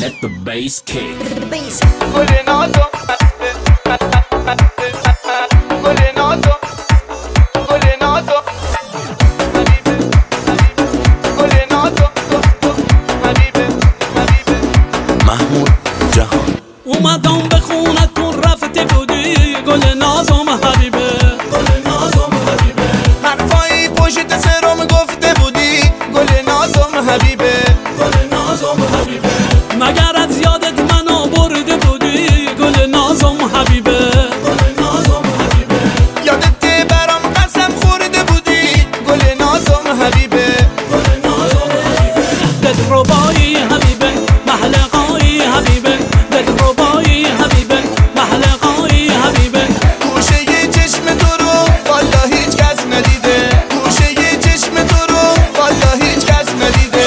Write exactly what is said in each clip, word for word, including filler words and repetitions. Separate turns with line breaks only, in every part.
Let the bass kick.
گل نازم گل نازم گل نازم گل نازم حبیبه حبیبه
محمود جهان
اومدم به خونتون رفته بودی گل نازم حبیبه گل نازم حبیبه
حرفایی پشت سرم گفته بودی گل نازم حبیبه
گل نازم حبیبه مگر از یادت منو برده بودی گل نازم حبیبه گل نازم حبیبه
یادت برام قسم خورده بودی گل نازم حبیبه
گل نازم حبیبه دلربایی حبیبه محلقایی حبیبه دلربایی حبیبه محلقایی حبیبه
گوشه ی چشم تو رو والا هیچ کس ندیده گوشه ی چشم تو رو والا هیچ کس ندیده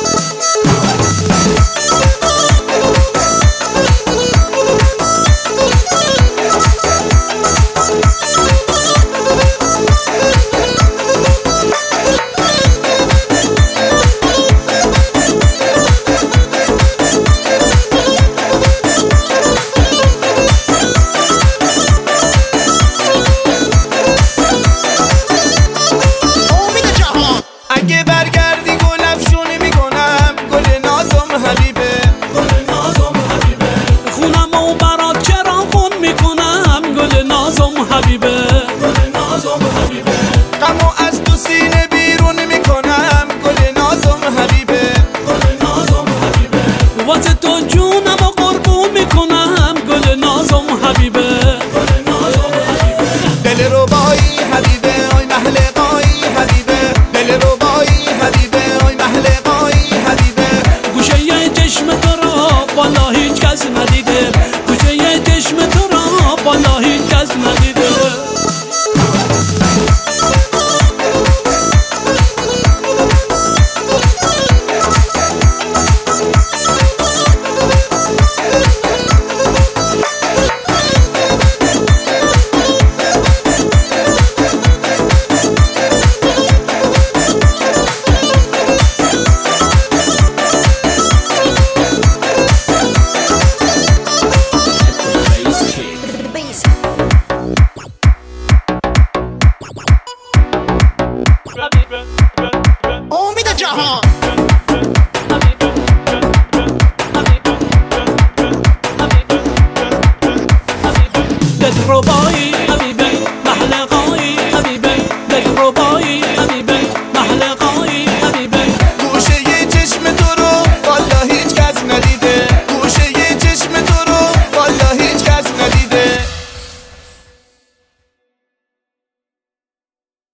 اگه برگردی گل افشونی میکنم گل نازم حبیبه
گل نازم حبیبه خونمو برات چرا خون میکنم گل نازم حبیبه گل نازم حبیبه
غمو از تو سینه بیرون میکنم گل نازم حبیبه
گل نازم حبیبه واسه تو جونمو قربون میکنم گل نازم حبیبه گل نازم حبیبه
دل ربایی حبیبه آی محلقایی حبیبه دل ربایی حبیبه آی محلقایی حبیبه
گوشه یه چشم تو را والا هیچ کس ندیده گوشه یه چشم تو را والا هیچ کس ندیده
امید جهان
دلربایی